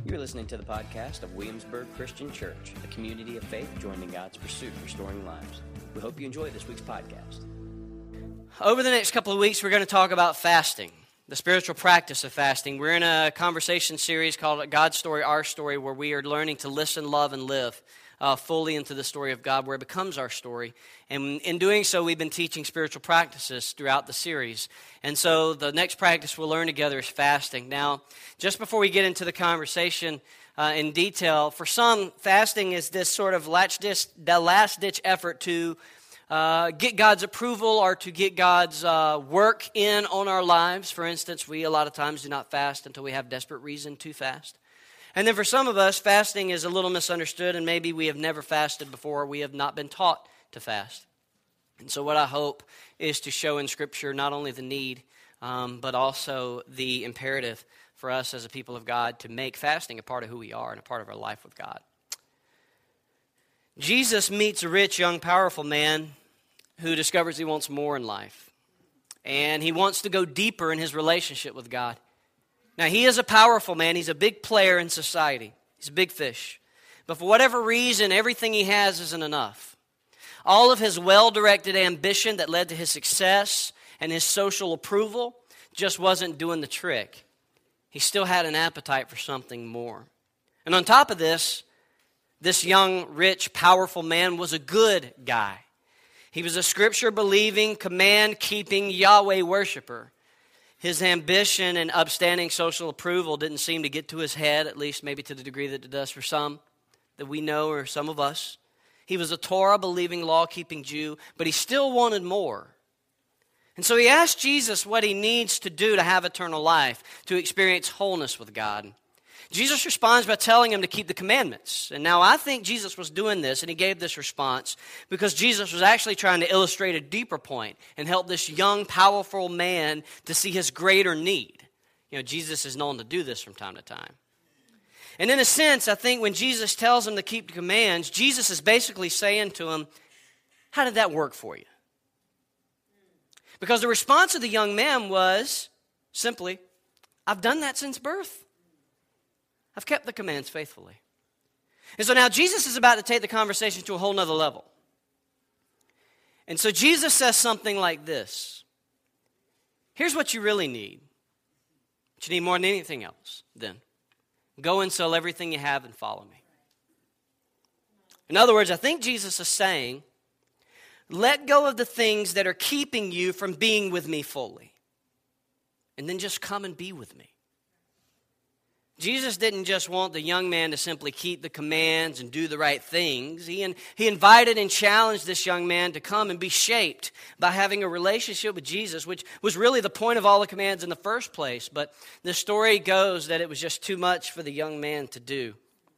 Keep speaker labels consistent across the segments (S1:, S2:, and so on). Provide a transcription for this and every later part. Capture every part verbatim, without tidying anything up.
S1: You're listening to the podcast of Williamsburg Christian Church, a community of faith joined in God's pursuit of restoring lives. We hope you enjoy this week's podcast.
S2: Over the next couple of weeks, we're going to talk about fasting, the spiritual practice of fasting. We're in a conversation series called God's Story, Our Story, where we are learning to listen, love, and live uh, fully into the story of God, where it becomes our story. And in doing so, we've been teaching spiritual practices throughout the series. And so the next practice we'll learn together is fasting. Now, just before we get into the conversation uh, in detail, for some, fasting is this sort of last-ditch effort to Uh, get God's approval or to get God's uh, work in on our lives. For instance, we a lot of times do not fast until we have desperate reason to fast. And then for some of us, fasting is a little misunderstood, and maybe we have never fasted before. We have not been taught to fast. And so what I hope is to show in Scripture not only the need, um, but also the imperative for us as a people of God to make fasting a part of who we are and a part of our life with God. Jesus meets a rich, young, powerful man who discovers he wants more in life. And he wants to go deeper in his relationship with God. Now, he is a powerful man. He's a big player in society. He's a big fish. But for whatever reason, everything he has isn't enough. All of his well-directed ambition that led to his success and his social approval just wasn't doing the trick. He still had an appetite for something more. And on top of this, this young, rich, powerful man was a good guy. He was a Scripture-believing, command-keeping Yahweh worshiper. His ambition and upstanding social approval didn't seem to get to his head, at least maybe to the degree that it does for some that we know, or some of us. He was a Torah-believing, law-keeping Jew, but he still wanted more. And so he asked Jesus what he needs to do to have eternal life, to experience wholeness with God. Jesus responds by telling him to keep the commandments. And now I think Jesus was doing this, and he gave this response because Jesus was actually trying to illustrate a deeper point and help this young, powerful man to see his greater need. You know, Jesus is known to do this from time to time. And in a sense, I think when Jesus tells him to keep the commands, Jesus is basically saying to him, how did that work for you? Because the response of the young man was simply, I've done that since birth. I've kept the commands faithfully. And so now Jesus is about to take the conversation to a whole nother level. And so Jesus says something like this. Here's what you really need. What you need more than anything else, then. Go and sell everything you have and follow me. In other words, I think Jesus is saying, let go of the things that are keeping you from being with me fully. And then just come and be with me. Jesus didn't just want the young man to simply keep the commands and do the right things. He, in, he invited and challenged this young man to come and be shaped by having a relationship with Jesus, which was really the point of all the commands in the first place. But the story goes that it was just too much for the young man to do.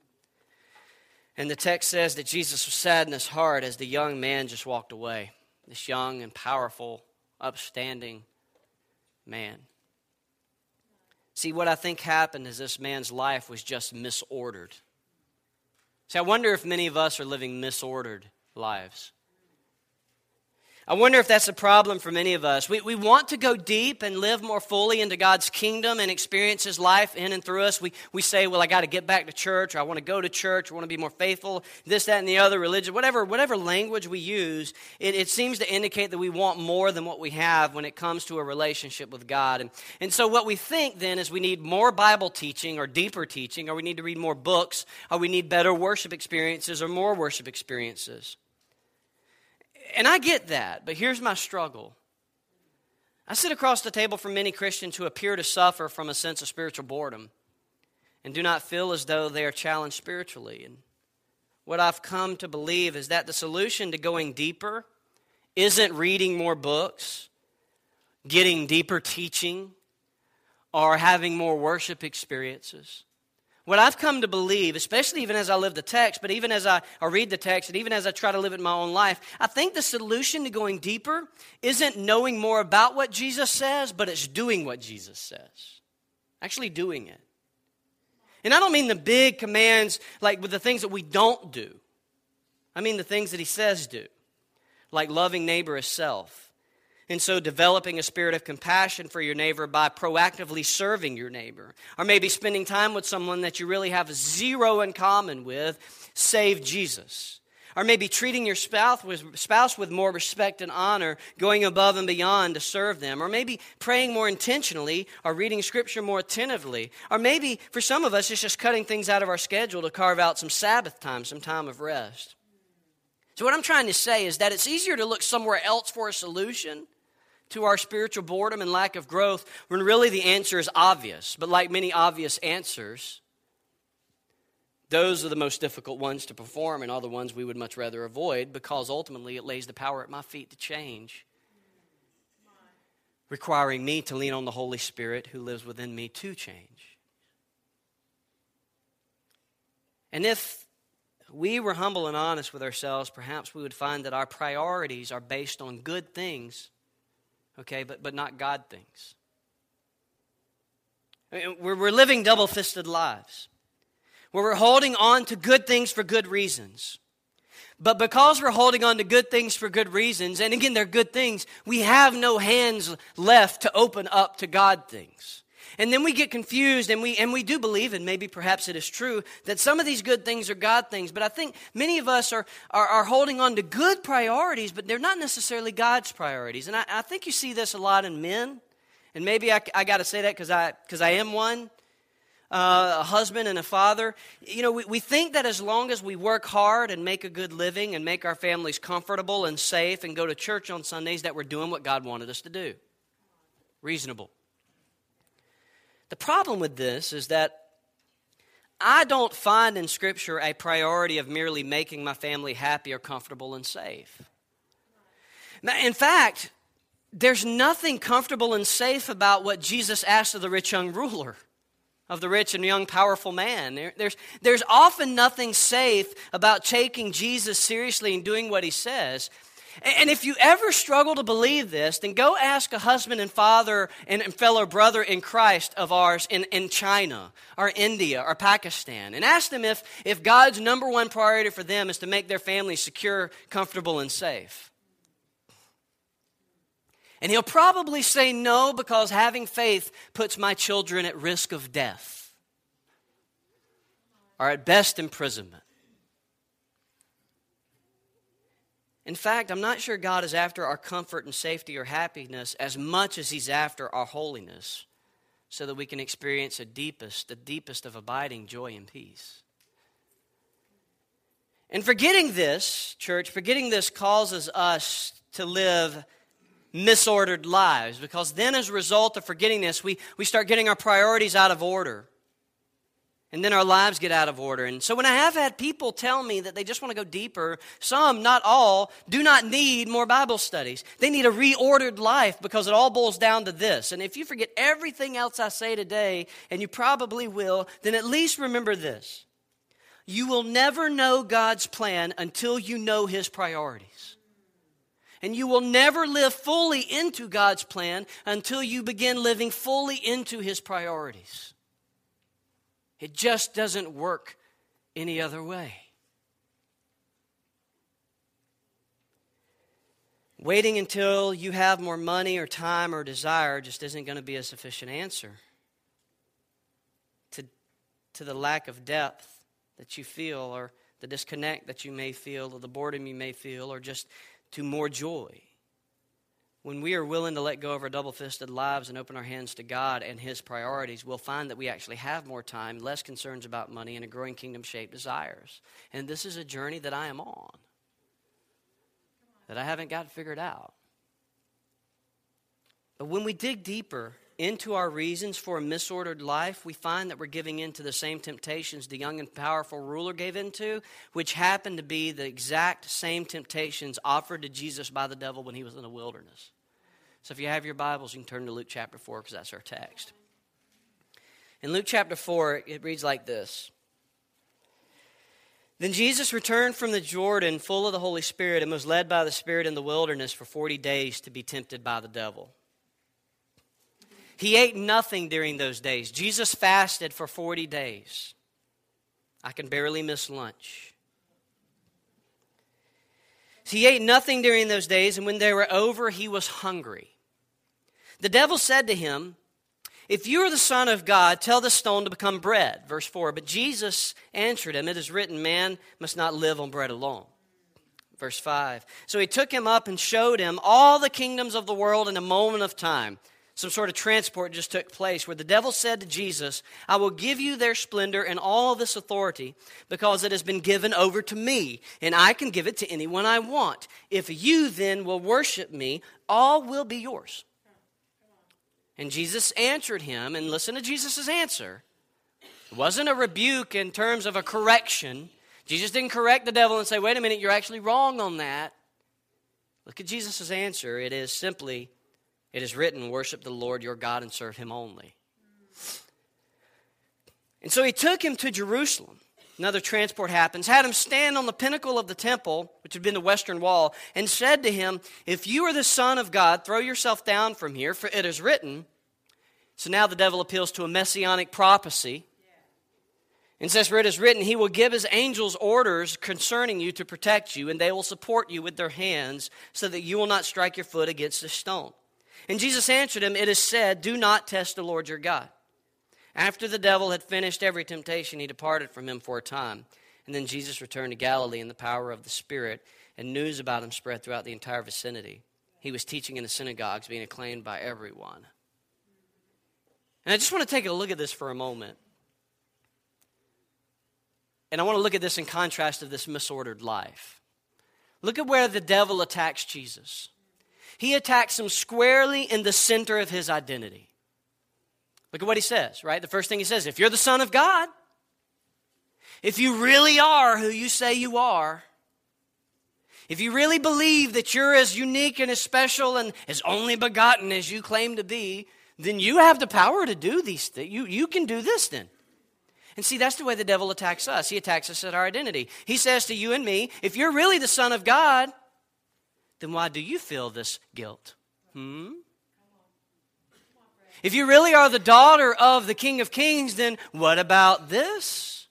S2: And the text says that Jesus was sad in his heart as the young man just walked away. This young and powerful, upstanding man. See, what I think happened is this man's life was just misordered. See, I wonder if many of us are living misordered lives. I wonder if that's a problem for many of us. We, we want to go deep and live more fully into God's kingdom and experience His life in and through us. We, we say, well, I got to get back to church, or I want to go to church, or I want to be more faithful, this, that, and the other, religion, whatever, whatever language we use, it, it seems to indicate that we want more than what we have when it comes to a relationship with God. And, and so what we think then is we need more Bible teaching or deeper teaching, or we need to read more books, or we need better worship experiences or more worship experiences. And I get that, but here's my struggle. I sit across the table from many Christians who appear to suffer from a sense of spiritual boredom and do not feel as though they are challenged spiritually. And what I've come to believe is that the solution to going deeper isn't reading more books, getting deeper teaching, or having more worship experiences. What I've come to believe, especially even as I live the text, but even as I, I read the text, and even as I try to live it in my own life, I think the solution to going deeper isn't knowing more about what Jesus says, but it's doing what Jesus says. Actually doing it. And I don't mean the big commands like with the things that we don't do. I mean the things that He says do, like loving neighbor as self, And so developing a spirit of compassion for your neighbor by proactively serving your neighbor. Or maybe spending time with someone that you really have zero in common with, save Jesus. Or maybe treating your spouse with, spouse with more respect and honor, going above and beyond to serve them. Or maybe praying more intentionally or reading Scripture more attentively. Or maybe for some of us, it's just cutting things out of our schedule to carve out some Sabbath time, some time of rest. So what I'm trying to say is that it's easier to look somewhere else for a solution to our spiritual boredom and lack of growth when really the answer is obvious. But like many obvious answers, those are the most difficult ones to perform and are the ones we would much rather avoid, because ultimately it lays the power at my feet to change, requiring me to lean on the Holy Spirit who lives within me to change. And if we were humble and honest with ourselves, perhaps we would find that our priorities are based on good things, okay, but, but not God things. I mean, we're, we're living double-fisted lives, where we're holding on to good things for good reasons. But because we're holding on to good things for good reasons, and again, they're good things, we have no hands left to open up to God things. And then we get confused, and we and we do believe, and maybe perhaps it is true, that some of these good things are God things. But I think many of us are, are, are holding on to good priorities, but they're not necessarily God's priorities. And I, I think you see this a lot in men. And maybe I, I got to say that because I, because I am one. Uh, a husband and a father. You know, we, we think that as long as we work hard and make a good living and make our families comfortable and safe and go to church on Sundays, that we're doing what God wanted us to do. Reasonable. The problem with this is that I don't find in Scripture a priority of merely making my family happy or comfortable and safe. Now, in fact, there's nothing comfortable and safe about what Jesus asked of the rich young ruler, of the rich and young powerful man. There, there's, there's often nothing safe about taking Jesus seriously and doing what he says. And if you ever struggle to believe this, then go ask a husband and father and fellow brother in Christ of ours in, in China or India or Pakistan. And ask them if, if God's number one priority for them is to make their family secure, comfortable, and safe. And he'll probably say no, because having faith puts my children at risk of death, or at best imprisonment. In fact, I'm not sure God is after our comfort and safety or happiness as much as he's after our holiness, so that we can experience a deepest, the deepest of abiding joy and peace. And forgetting this, church, forgetting this causes us to live misordered lives, because then as a result of forgetting this, we, we start getting our priorities out of order. And then our lives get out of order. And so when I have had people tell me that they just want to go deeper, some, not all, do not need more Bible studies. They need a reordered life, because it all boils down to this. And if you forget everything else I say today, and you probably will, then at least remember this. You will never know God's plan until you know his priorities. And you will never live fully into God's plan until you begin living fully into his priorities. It just doesn't work any other way. Waiting until you have more money or time or desire just isn't going to be a sufficient answer to, to the lack of depth that you feel, or the disconnect that you may feel, or the boredom you may feel, or just to more joy. When we are willing to let go of our double-fisted lives and open our hands to God and his priorities, we'll find that we actually have more time, less concerns about money, and a growing kingdom-shaped desires. And this is a journey that I am on, that I haven't got figured out. But when we dig deeper into our reasons for a misordered life, we find that we're giving in to the same temptations the young and powerful ruler gave into, which happened to be the exact same temptations offered to Jesus by the devil when he was in the wilderness. So if you have your Bibles, you can turn to Luke chapter four, because that's our text. In Luke chapter four, it reads like this. Then Jesus returned from the Jordan full of the Holy Spirit, and was led by the Spirit in the wilderness for forty days to be tempted by the devil. He ate nothing during those days. Jesus fasted for forty days. I can barely miss lunch. He ate nothing during those days, and when they were over, he was hungry. The devil said to him, if you are the Son of God, tell the stone to become bread. Verse four, but Jesus answered him, it is written, man must not live on bread alone. Verse five, so he took him up and showed him all the kingdoms of the world in a moment of time. Some sort of transport just took place where the devil said to Jesus, I will give you their splendor and all this authority because it has been given over to me, and I can give it to anyone I want. If you then will worship me, all will be yours. And Jesus answered him, and listen to Jesus' answer. It wasn't a rebuke in terms of a correction. Jesus didn't correct the devil and say, wait a minute, you're actually wrong on that. Look at Jesus' answer. It is simply, it is written, worship the Lord your God and serve him only. And so he took him to Jerusalem. Another transport happens, had him stand on the pinnacle of the temple, which had been the western wall, and said to him, if you are the Son of God, throw yourself down from here, for it is written. So now the devil appeals to a messianic prophecy. And says, for it is written, he will give his angels orders concerning you to protect you, and they will support you with their hands, so that you will not strike your foot against a stone. And Jesus answered him, it is said, do not test the Lord your God. After the devil had finished every temptation, he departed from him for a time. And then Jesus returned to Galilee in the power of the Spirit, and news about him spread throughout the entire vicinity. He was teaching in the synagogues, being acclaimed by everyone. And I just want to take a look at this for a moment. And I want to look at this in contrast to this misordered life. Look at where the devil attacks Jesus. He attacks him squarely in the center of his identity. Look at what he says, right? The first thing he says, if you're the Son of God, if you really are who you say you are, if you really believe that you're as unique and as special and as only begotten as you claim to be, then you have the power to do these things. You, you can do this then. And see, that's the way the devil attacks us. He attacks us at our identity. He says to you and me, if you're really the Son of God, then why do you feel this guilt? Hmm? If you really are the daughter of the King of Kings, then what about this?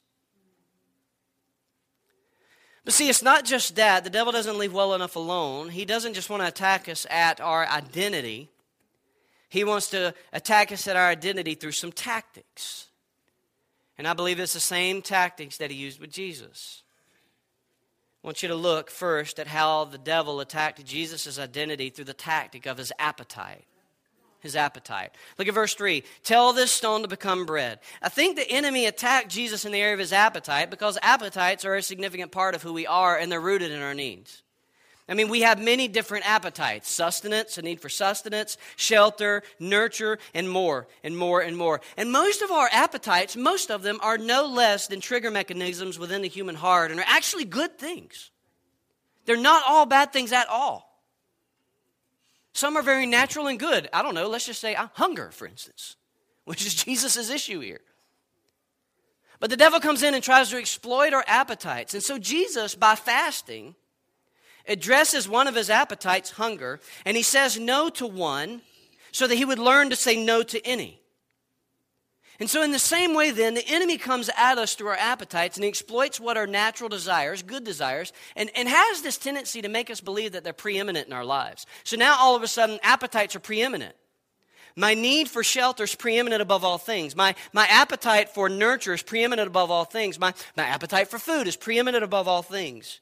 S2: But see, it's not just that. The devil doesn't leave well enough alone. He doesn't just want to attack us at our identity. He wants to attack us at our identity through some tactics. And I believe it's the same tactics that he used with Jesus. I want you to look first at how the devil attacked Jesus' identity through the tactic of his appetite. His appetite. Look at verse three. Tell this stone to become bread. I think the enemy attacked Jesus in the area of his appetite because appetites are a significant part of who we are and they're rooted in our needs. I mean, we have many different appetites. Sustenance, a need for sustenance, shelter, nurture, and more, and more, and more. And most of our appetites, most of them are no less than trigger mechanisms within the human heart and are actually good things. They're not all bad things at all. Some are very natural and good. I don't know, let's just say uh, hunger, for instance, which is Jesus' issue here. But the devil comes in and tries to exploit our appetites. And so Jesus, by fasting, addresses one of his appetites, hunger, and he says no to one so that he would learn to say no to any. And so in the same way then, the enemy comes at us through our appetites and he exploits what are natural desires, good desires, and, and has this tendency to make us believe that they're preeminent in our lives. So now all of a sudden, appetites are preeminent. My need for shelter is preeminent above all things. My, my appetite for nurture is preeminent above all things. My, my appetite for food is preeminent above all things.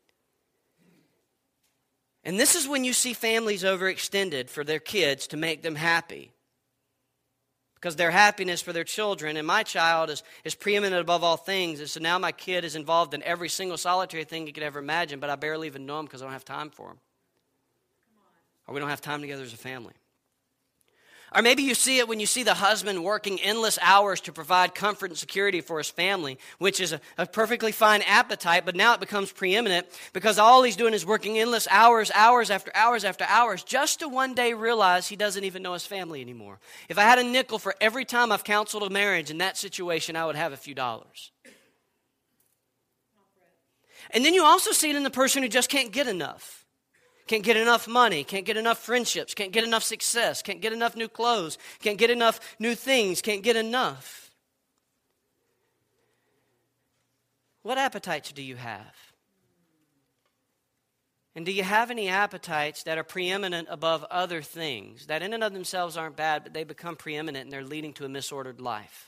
S2: And this is when you see families overextended for their kids to make them happy. Because their happiness for their children, and my child is, is preeminent above all things. And so now my kid is involved in every single solitary thing you could ever imagine, but I barely even know him because I don't have time for him. Or we don't have time together as a family. Or maybe you see it when you see the husband working endless hours to provide comfort and security for his family, which is a, a perfectly fine appetite, but now it becomes preeminent because all he's doing is working endless hours, hours after hours after hours, just to one day realize he doesn't even know his family anymore. If I had a nickel for every time I've counseled a marriage in that situation, I would have a few dollars. And then you also see it in the person who just can't get enough. Can't get enough money, can't get enough friendships, can't get enough success, can't get enough new clothes, can't get enough new things, can't get enough. What appetites do you have? And do you have any appetites that are preeminent above other things, that in and of themselves aren't bad, but they become preeminent and they're leading to a misordered life?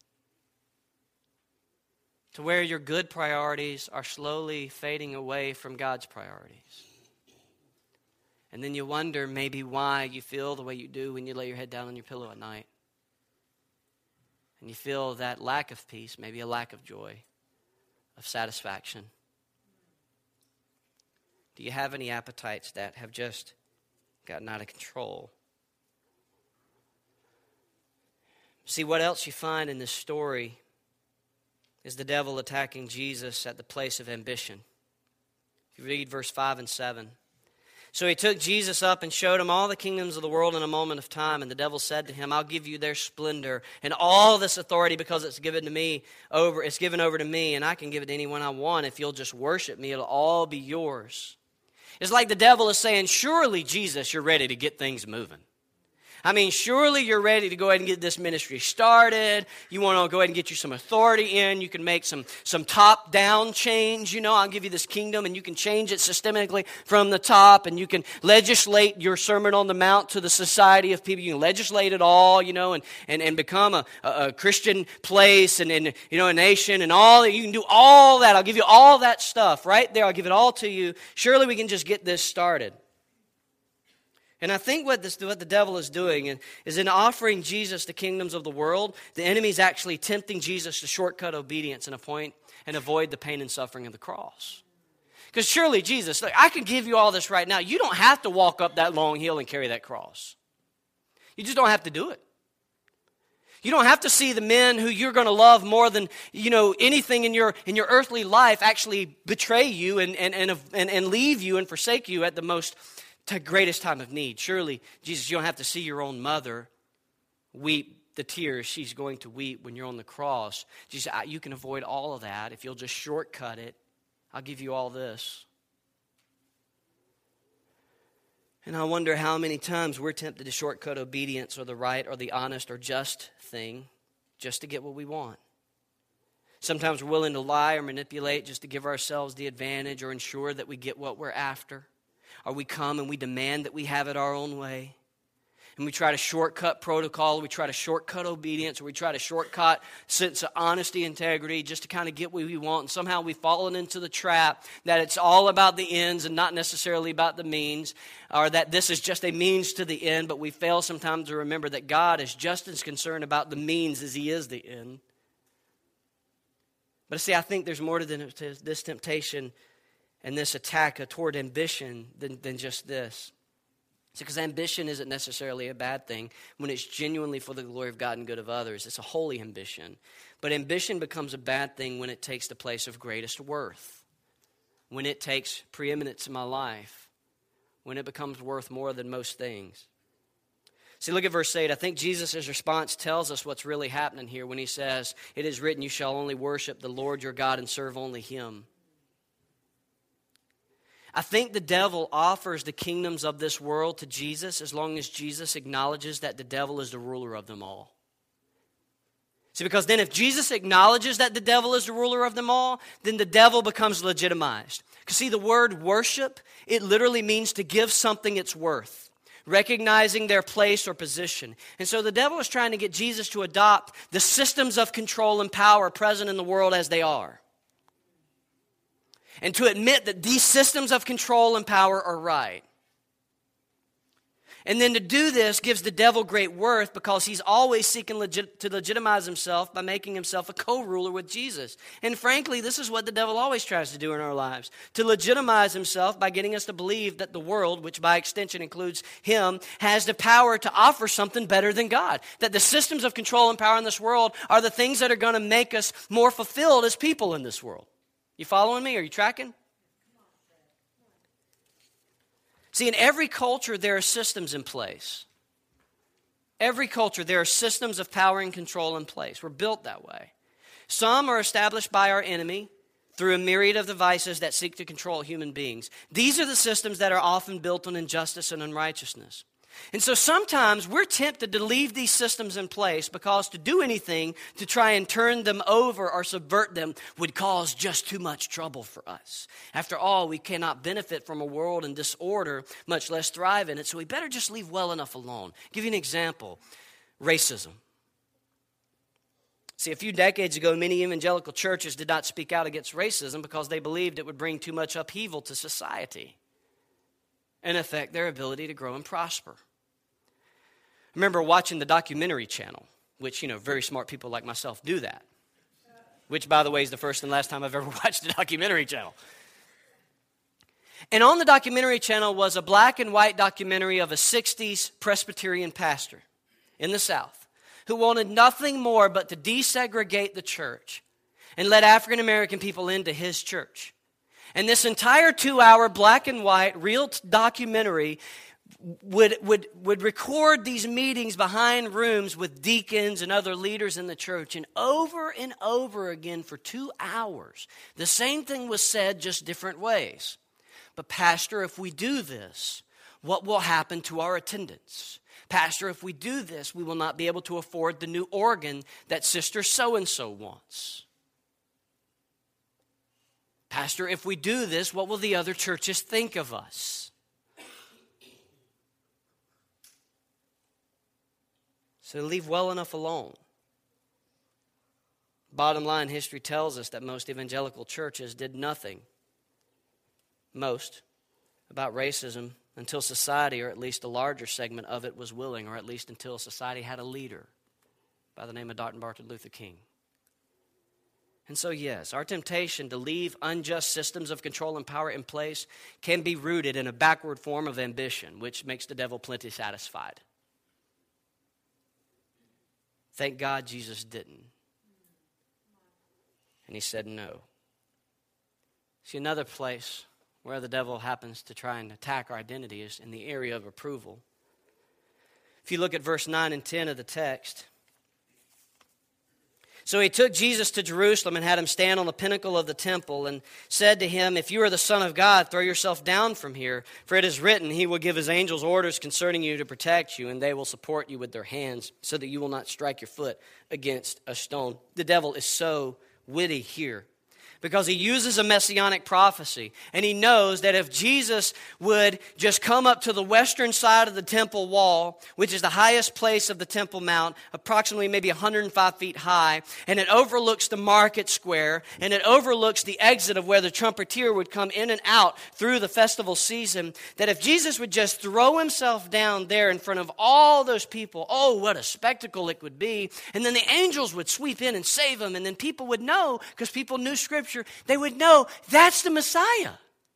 S2: To where your good priorities are slowly fading away from God's priorities. And then you wonder maybe why you feel the way you do when you lay your head down on your pillow at night. And you feel that lack of peace, maybe a lack of joy, of satisfaction. Do you have any appetites that have just gotten out of control? See, what else you find in this story is the devil attacking Jesus at the place of ambition. If you read verse five and seven. So he took Jesus up and showed him all the kingdoms of the world in a moment of time. And the devil said to him, I'll give you their splendor and all this authority because it's given to me over, it's given over to me, and I can give it to anyone I want. If you'll just worship me, it'll all be yours. It's like the devil is saying, surely, Jesus, you're ready to get things moving. I mean, surely you're ready to go ahead and get this ministry started. You want to go ahead and get you some authority in. You can make some, some top-down change. You know, I'll give you this kingdom, and you can change it systemically from the top, and you can legislate your Sermon on the Mount to the society of people. You can legislate it all, you know, and, and, and become a, a Christian place and, and, you know, a nation and all that. You can do all that. I'll give you all that stuff right there. I'll give it all to you. Surely we can just get this started. And I think what, this, what the devil is doing is in offering Jesus the kingdoms of the world, the enemy is actually tempting Jesus to shortcut obedience and, a point, and avoid the pain and suffering of the cross. Because surely, Jesus, look, I can give you all this right now. You don't have to walk up that long hill and carry that cross. You just don't have to do it. You don't have to see the men who you're going to love more than, you know, anything in your in your earthly life actually betray you and and and, and, and leave you and forsake you at the most to greatest time of need. Surely, Jesus, you don't have to see your own mother weep the tears she's going to weep when you're on the cross. Jesus, you can avoid all of that if you'll just shortcut it. I'll give you all this. And I wonder how many times we're tempted to shortcut obedience or the right or the honest or just thing just to get what we want. Sometimes we're willing to lie or manipulate just to give ourselves the advantage or ensure that we get what we're after. Or we come and we demand that we have it our own way. And we try to shortcut protocol, we try to shortcut obedience, or we try to shortcut sense of honesty, integrity, just to kind of get what we want. And somehow we've fallen into the trap that it's all about the ends and not necessarily about the means, or that this is just a means to the end, but we fail sometimes to remember that God is just as concerned about the means as He is the end. But see, I think there's more to this temptation and this attack toward ambition than, than just this. See, because ambition isn't necessarily a bad thing when it's genuinely for the glory of God and good of others. It's a holy ambition. But ambition becomes a bad thing when it takes the place of greatest worth, when it takes preeminence in my life, when it becomes worth more than most things. See, look at verse eight. I think Jesus' response tells us what's really happening here when He says, "It is written, you shall only worship the Lord your God and serve only Him." I think the devil offers the kingdoms of this world to Jesus as long as Jesus acknowledges that the devil is the ruler of them all. See, because then if Jesus acknowledges that the devil is the ruler of them all, then the devil becomes legitimized. Because see, the word worship, it literally means to give something its worth, recognizing their place or position. And so the devil is trying to get Jesus to adopt the systems of control and power present in the world as they are. And to admit that these systems of control and power are right. And then to do this gives the devil great worth because he's always seeking legit- to legitimize himself by making himself a co-ruler with Jesus. And frankly, this is what the devil always tries to do in our lives. To legitimize himself by getting us to believe that the world, which by extension includes him, has the power to offer something better than God. That the systems of control and power in this world are the things that are going to make us more fulfilled as people in this world. You following me? Are you tracking? See, in every culture, there are systems in place. Every culture, there are systems of power and control in place. We're built that way. Some are established by our enemy through a myriad of devices that seek to control human beings. These are the systems that are often built on injustice and unrighteousness. And so sometimes we're tempted to leave these systems in place because to do anything to try and turn them over or subvert them would cause just too much trouble for us. After all, we cannot benefit from a world in disorder, much less thrive in it, so we better just leave well enough alone. I'll give you an example. Racism. See, a few decades ago, many evangelical churches did not speak out against racism because they believed it would bring too much upheaval to society and affect their ability to grow and prosper. I remember watching the documentary channel, which, you know, very smart people like myself do that. Which, by the way, is the first and last time I've ever watched a documentary channel. And on the documentary channel was a black and white documentary of a sixties Presbyterian pastor in the South who wanted nothing more but to desegregate the church and let African American people into his church. And this entire two-hour black and white real t- documentary would, would, would record these meetings behind rooms with deacons and other leaders in the church. And over and over again for two hours, the same thing was said, just different ways. But Pastor, if we do this, what will happen to our attendance? Pastor, if we do this, we will not be able to afford the new organ that Sister so-and-so wants. Pastor, if we do this, what will the other churches think of us? So leave well enough alone. Bottom line, history tells us that most evangelical churches did nothing, most, about racism until society, or at least a larger segment of it, was willing, or at least until society had a leader by the name of Doctor Martin Luther King. And so, yes, our temptation to leave unjust systems of control and power in place can be rooted in a backward form of ambition, which makes the devil plenty satisfied. Thank God Jesus didn't. And he said no. See, another place where the devil happens to try and attack our identity is in the area of approval. If you look at verse nine and ten of the text. So he took Jesus to Jerusalem and had him stand on the pinnacle of the temple and said to him, "If you are the Son of God, throw yourself down from here. For it is written, he will give his angels orders concerning you to protect you, and they will support you with their hands so that you will not strike your foot against a stone." The devil is so witty here because he uses a messianic prophecy, and he knows that if Jesus would just come up to the western side of the temple wall, which is the highest place of the Temple Mount, approximately maybe one hundred five feet high, and it overlooks the market square, and it overlooks the exit of where the trumpeter would come in and out through the festival season, that if Jesus would just throw himself down there in front of all those people, oh, what a spectacle it would be, and then the angels would sweep in and save him, and then people would know, because people knew Scripture, they would know that's the Messiah. I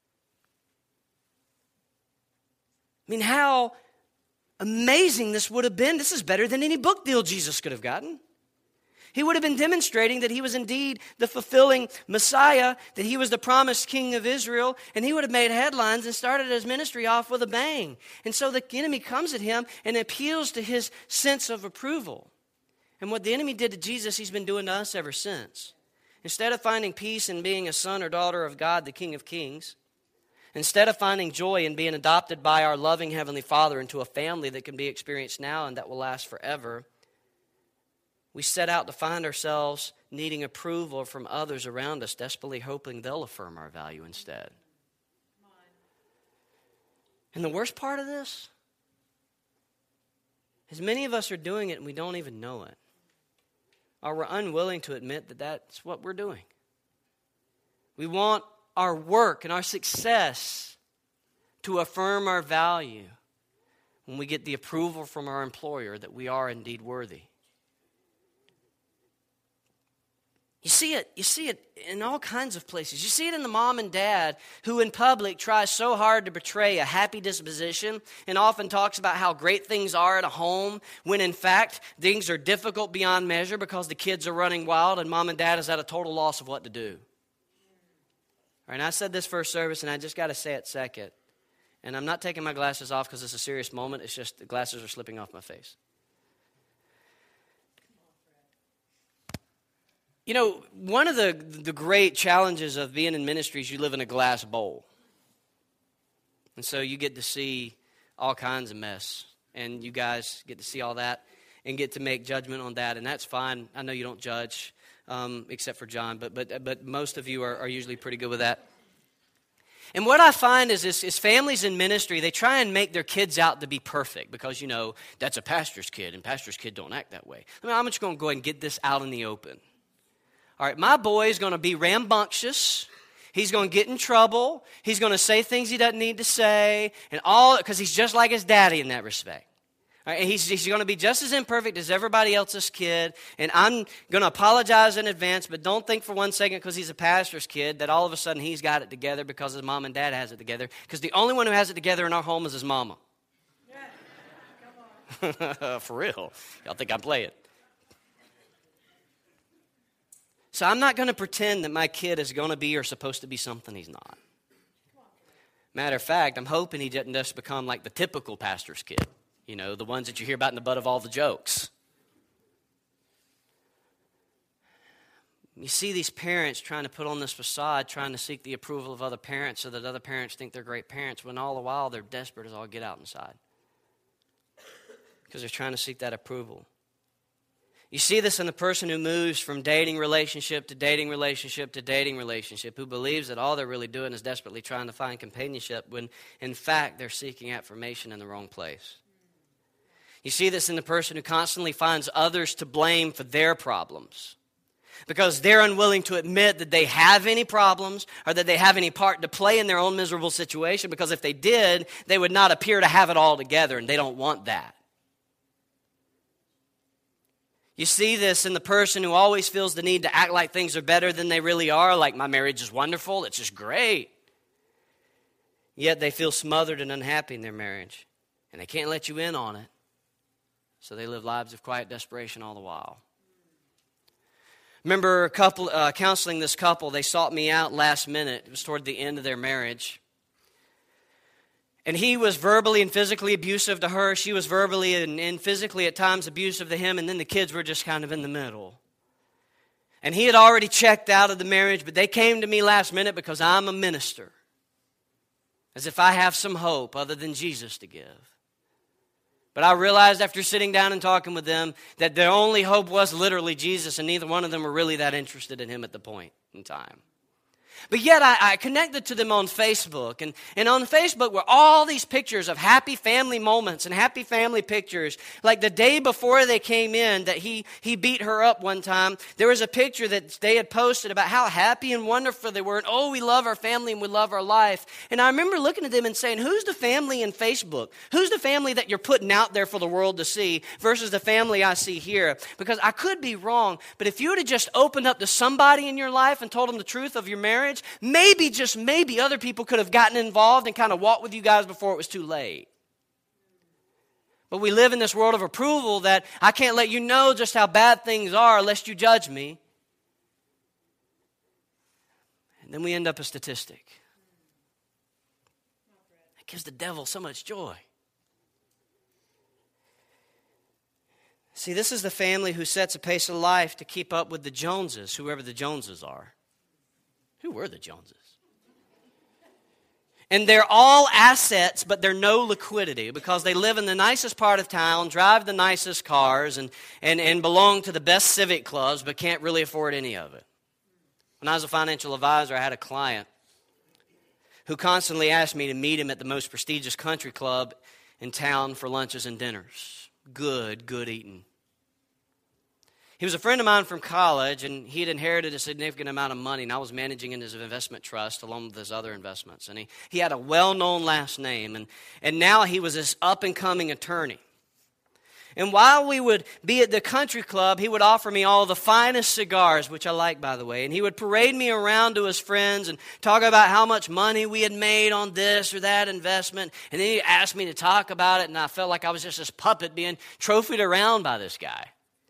S2: mean, how amazing this would have been. This is better than any book deal Jesus could have gotten. He would have been demonstrating that he was indeed the fulfilling Messiah, that he was the promised King of Israel, and he would have made headlines and started his ministry off with a bang. And so the enemy comes at him and appeals to his sense of approval. And what the enemy did to Jesus, he's been doing to us ever since. Instead of finding peace in being a son or daughter of God, the King of Kings, instead of finding joy in being adopted by our loving Heavenly Father into a family that can be experienced now and that will last forever, we set out to find ourselves needing approval from others around us, desperately hoping they'll affirm our value instead. And the worst part of this is many of us are doing it and we don't even know it. Or we're unwilling to admit that that's what we're doing. We want our work and our success to affirm our value when we get the approval from our employer that we are indeed worthy. You see it, you see it in all kinds of places. You see it in the mom and dad who in public tries so hard to portray a happy disposition and often talks about how great things are at a home when in fact things are difficult beyond measure because the kids are running wild and mom and dad is at a total loss of what to do. All right, and I said this first service and I just got to say it second. And I'm not taking my glasses off because it's a serious moment. It's just the glasses are slipping off my face. You know, one of the, the great challenges of being in ministry is you live in a glass bowl. And so you get to see all kinds of mess and you guys get to see all that and get to make judgment on that, and that's fine. I know you don't judge, um, except for John, but but but most of you are, are usually pretty good with that. And what I find is this, is families in ministry, they try and make their kids out to be perfect because, you know, that's a pastor's kid, and pastor's kids don't act that way. I mean, I'm just going to go ahead and get this out in the open. All right, my boy is going to be rambunctious. He's going to get in trouble. He's going to say things he doesn't need to say, and all because he's just like his daddy in that respect. All right, and he's, he's going to be just as imperfect as everybody else's kid, and I'm going to apologize in advance, but don't think for one second because he's a pastor's kid that all of a sudden he's got it together because his mom and dad has it together, because the only one who has it together in our home is his mama. Yeah. Come on. For real. Y'all think I play it. So I'm not going to pretend that my kid is going to be or supposed to be something he's not. Matter of fact, I'm hoping he doesn't just become like the typical pastor's kid. You know, the ones that you hear about in the butt of all the jokes. You see these parents trying to put on this facade, trying to seek the approval of other parents so that other parents think they're great parents, when all the while they're desperate as all get out inside. Because they're trying to seek that approval. You see this in the person who moves from dating relationship to dating relationship to dating relationship, who believes that all they're really doing is desperately trying to find companionship, when in fact they're seeking affirmation in the wrong place. You see this in the person who constantly finds others to blame for their problems because they're unwilling to admit that they have any problems or that they have any part to play in their own miserable situation, because if they did, they would not appear to have it all together, and they don't want that. You see this in the person who always feels the need to act like things are better than they really are, like my marriage is wonderful, it's just great. Yet they feel smothered and unhappy in their marriage, and they can't let you in on it. So they live lives of quiet desperation all the while. Remember a couple, uh, counseling this couple. They sought me out last minute. It was toward the end of their marriage. And he was verbally and physically abusive to her. She was verbally and, and physically at times abusive to him. And then the kids were just kind of in the middle. And he had already checked out of the marriage, but they came to me last minute because I'm a minister. As if I have some hope other than Jesus to give. But I realized after sitting down and talking with them that their only hope was literally Jesus, and neither one of them were really that interested in him at the point in time. But yet I, I connected to them on Facebook, and, and on Facebook were all these pictures of happy family moments and happy family pictures. Like the day before they came in that he, he beat her up one time, there was a picture that they had posted about how happy and wonderful they were, and oh, we love our family and we love our life. And I remember looking at them and saying, who's the family in Facebook? Who's the family that you're putting out there for the world to see versus the family I see here? Because I could be wrong, but if you would have just opened up to somebody in your life and told them the truth of your marriage, maybe, just maybe, other people could have gotten involved and kind of walked with you guys before it was too late. But we live in this world of approval that I can't let you know just how bad things are lest you judge me. And then we end up a statistic. That gives the devil so much joy. See, this is the family who sets a pace of life to keep up with the Joneses, whoever the Joneses are. Who were the Joneses? And they're all assets, but they're no liquidity because they live in the nicest part of town, drive the nicest cars, and, and, and belong to the best civic clubs, but can't really afford any of it. When I was a financial advisor, I had a client who constantly asked me to meet him at the most prestigious country club in town for lunches and dinners. Good, good eating. He was a friend of mine from college, and he had inherited a significant amount of money, and I was managing in his investment trust along with his other investments. And he, he had a well-known last name, and, and now he was this up-and-coming attorney. And while we would be at the country club, he would offer me all the finest cigars, which I like, by the way, and he would parade me around to his friends and talk about how much money we had made on this or that investment, and then he'd ask me to talk about it, and I felt like I was just this puppet being trophied around by this guy.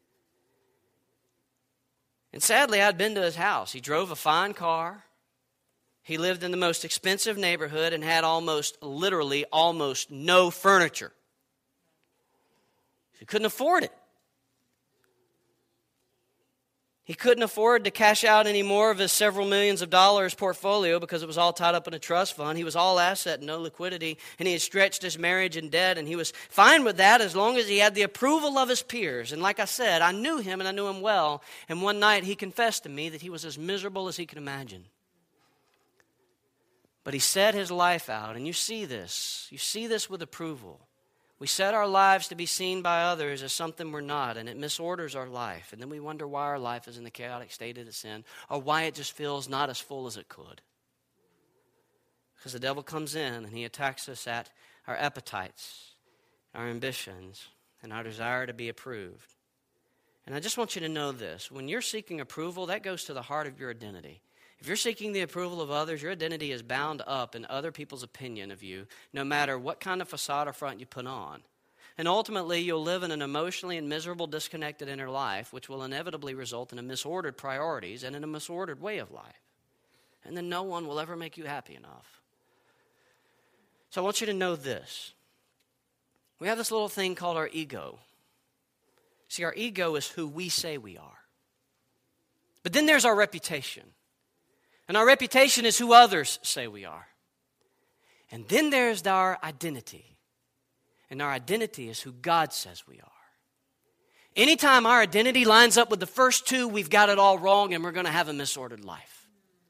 S2: And sadly, I'd been to his house. He drove a fine car. He lived in the most expensive neighborhood and had almost, literally, almost no furniture. He couldn't afford it. He couldn't afford to cash out any more of his several millions of dollars portfolio because it was all tied up in a trust fund. He was all asset, no liquidity, and he had stretched his marriage in debt, and he was fine with that as long as he had the approval of his peers. And like I said, I knew him and I knew him well, and one night he confessed to me that he was as miserable as he could imagine. But he set his life out, and you see this. You see this with approval. We set our lives to be seen by others as something we're not, and it misorders our life. And then we wonder why our life is in the chaotic state that it's in, or why it just feels not as full as it could. Because the devil comes in and he attacks us at our appetites, our ambitions, and our desire to be approved. And I just want you to know this. When you're seeking approval, that goes to the heart of your identity. If you're seeking the approval of others, your identity is bound up in other people's opinion of you, no matter what kind of facade or front you put on. And ultimately, you'll live in an emotionally and miserable, disconnected inner life, which will inevitably result in a misordered priorities and in a misordered way of life. And then no one will ever make you happy enough. So I want you to know this. We have this little thing called our ego. See, our ego is who we say we are. But then there's our reputation. And our reputation is who others say we are. And then there's our identity. And our identity is who God says we are. Anytime our identity lines up with the first two, we've got it all wrong and we're going to have a misordered life.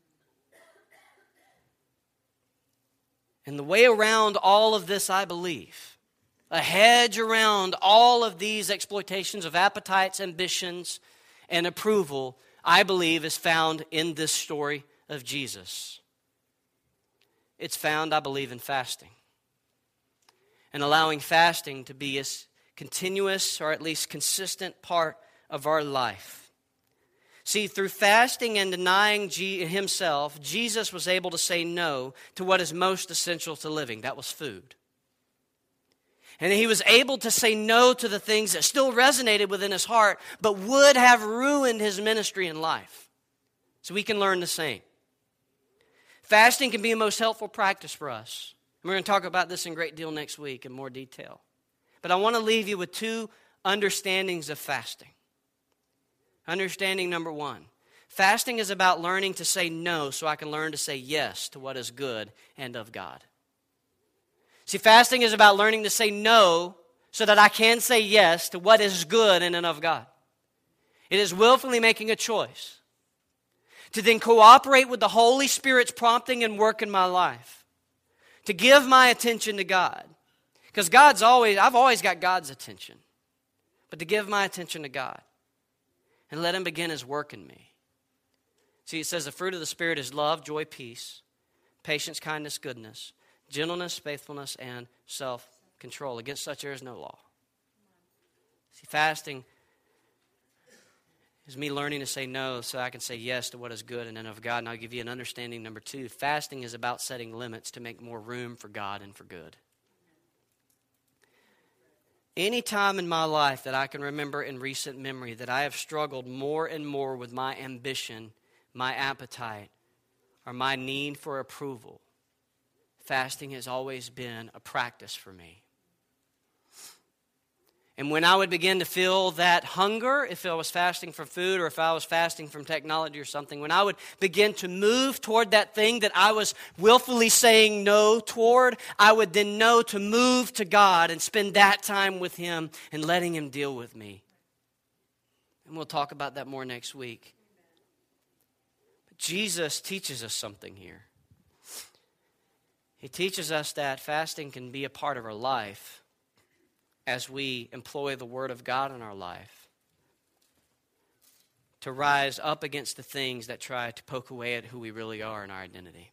S2: And the way around all of this, I believe, a hedge around all of these exploitations of appetites, ambitions, and approval, I believe is found in this story of Jesus. It's found, I believe, in fasting. And allowing fasting to be a continuous or at least consistent part of our life. See, through fasting and denying G- himself, Jesus was able to say no to what is most essential to living. That was food. And he was able to say no to the things that still resonated within his heart, but would have ruined his ministry and life. So we can learn the same. Fasting can be a most helpful practice for us. And we're going to talk about this in a great deal next week in more detail. But I want to leave you with two understandings of fasting. Understanding number one. Fasting is about learning to say no so I can learn to say yes to what is good and of God. See, fasting is about learning to say no so that I can say yes to what is good and of God. It is willfully making a choice to then cooperate with the Holy Spirit's prompting and work in my life. To give my attention to God. Because God's always, I've always got God's attention. But to give my attention to God. And let Him begin His work in me. See, it says the fruit of the Spirit is love, joy, peace, patience, kindness, goodness, gentleness, faithfulness, and self-control. Against such there is no law. See, fasting is me learning to say no so I can say yes to what is good and then of God. And I'll give you an understanding number two. Fasting is about setting limits to make more room for God and for good. Any time in my life that I can remember in recent memory that I have struggled more and more with my ambition, my appetite, or my need for approval, fasting has always been a practice for me. And when I would begin to feel that hunger, if I was fasting for food or if I was fasting from technology or something, when I would begin to move toward that thing that I was willfully saying no toward, I would then know to move to God and spend that time with Him and letting Him deal with me. And we'll talk about that more next week. But Jesus teaches us something here. He teaches us that fasting can be a part of our life as we employ the Word of God in our life to rise up against the things that try to poke away at who we really are in our identity.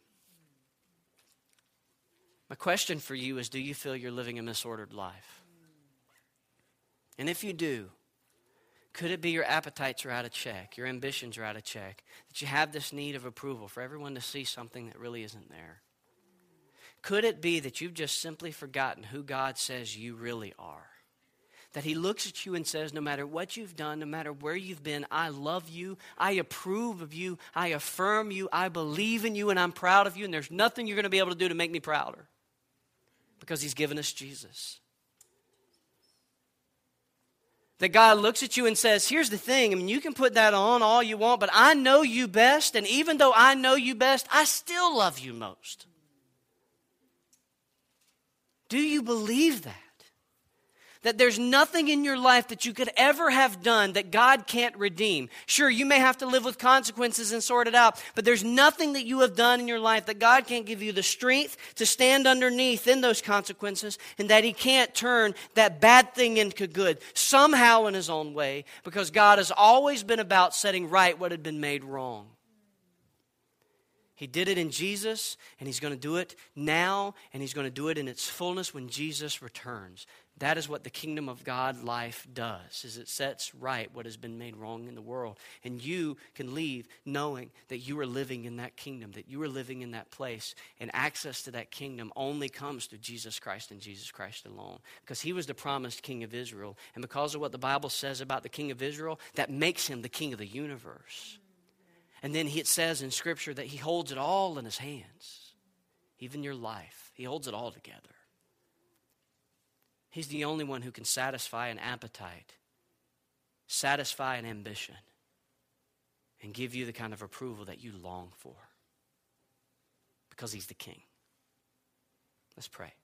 S2: My question for you is, do you feel you're living a misordered life? And if you do, could it be your appetites are out of check, your ambitions are out of check, that you have this need of approval for everyone to see something that really isn't there? Could it be that you've just simply forgotten who God says you really are? That He looks at you and says, no matter what you've done, no matter where you've been, I love you, I approve of you, I affirm you, I believe in you, and I'm proud of you, and there's nothing you're going to be able to do to make me prouder. Because He's given us Jesus. That God looks at you and says, here's the thing, I mean, you can put that on all you want, but I know you best, and even though I know you best, I still love you most. Do you believe that? That there's nothing in your life that you could ever have done that God can't redeem. Sure, you may have to live with consequences and sort it out, but there's nothing that you have done in your life that God can't give you the strength to stand underneath in those consequences, and that He can't turn that bad thing into good somehow in His own way, because God has always been about setting right what had been made wrong. He did it in Jesus, and He's going to do it now, and He's going to do it in its fullness when Jesus returns. That is what the kingdom of God life does, is it sets right what has been made wrong in the world. And you can leave knowing that you are living in that kingdom, that you are living in that place. And access to that kingdom only comes through Jesus Christ and Jesus Christ alone. Because He was the promised King of Israel. And because of what the Bible says about the King of Israel, that makes Him the King of the universe. And then it says in Scripture that He holds it all in His hands. Even your life. He holds it all together. He's the only one who can satisfy an appetite, satisfy an ambition, and give you the kind of approval that you long for. Because He's the King. Let's pray.